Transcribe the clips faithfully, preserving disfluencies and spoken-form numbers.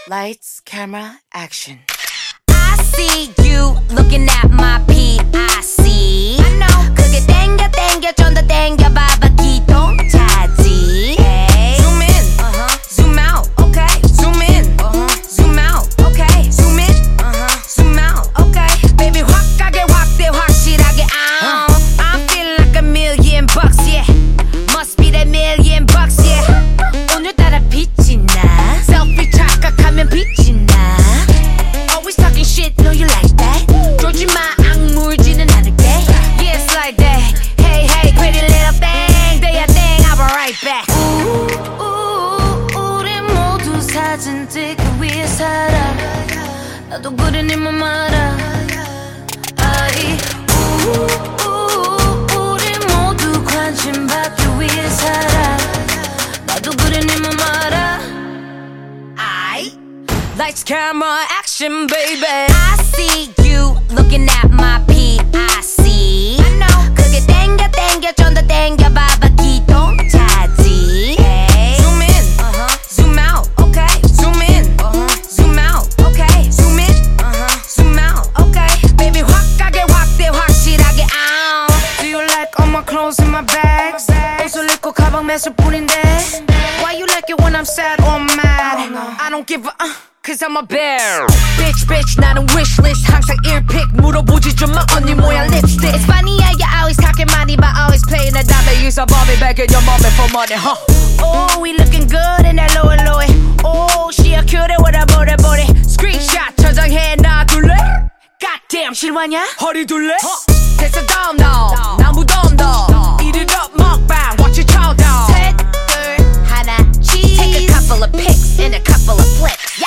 Lights, camera, action. I see you looking at my P I C. I know. 그게 땡겨 땡겨 좀 더 땡겨 봐봐 기동차지. Hey. Zoom in, uh-huh. Zoom out, okay. Zoom in, uh-huh. Zoom out, okay. Zoom in, uh-huh. Zoom out, okay. Baby 확 가게 확대 확실하게. Uh. I'm feeling like a million bucks, yeah. Must be that million bucks, yeah. 오늘따라 빛이 나. Selfie 착각하면 빛이 나. Always talking shit, know you like that. 쫄지 마, 악물지는 않을게. Yeah, it's like that. Hey, hey, pretty little thing. Do your thing, I'll be right back. 우, 우, 우리 모두 사진 찍기 위해 살아. 나도 그래 네 맘 알아. 아이, 우, 우, 우리 모두 관심 받기 위해 살아. 나도 그래 네 맘 알아. 아이. Lights, camera, action, baby. I see you looking at my P I C. I know. 그게 땡겨 땡겨 좀 더 땡겨 봐봐 기동차지. Hey. Zoom in, uh-huh. Zoom out, okay. Zoom in, uh-huh. Zoom out, okay. Zoom in, uh-huh. Zoom out, okay. Baby 확 가게 확대 확실하게. Ow. Do you like all my clothes in my bags? 옷을 입고 가방 매실 뿐인데. Why you like it when I'm sad or mad? I don't give a uh. Cause I'm a bear. Bitch, bitch, 나는 wishlist. 항상 earpick 물어보지 좀 마 언니 모양 lipstick. It's funny how you always talking money but always playing the dummy. Use a bummy back in your mommy for money, huh? Oh, we looking good in that lower lower. Oh, she a cutie with a booty booty. Screenshot 저장해 놔둘래? Goddamn 실화냐? 허리 둘래? 됐어 dumb dumb 나 무덤덤 Eat it up 먹방 watch it chow down. 셋, 둘, 하나, cheese. Take a couple of pics and a couple of flips. Yeah.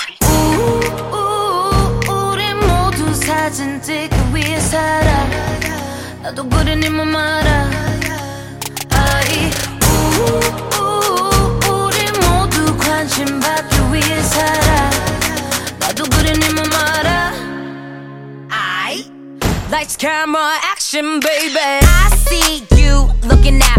사진 찍기 위해 살아. 나도 그래 네 맘 알아. 아이, 우, 우, 우리 모두 관심 받기 위해 살아. 나도 그래 네 맘 알아. 아이. Lights, camera, action, baby. I see you looking at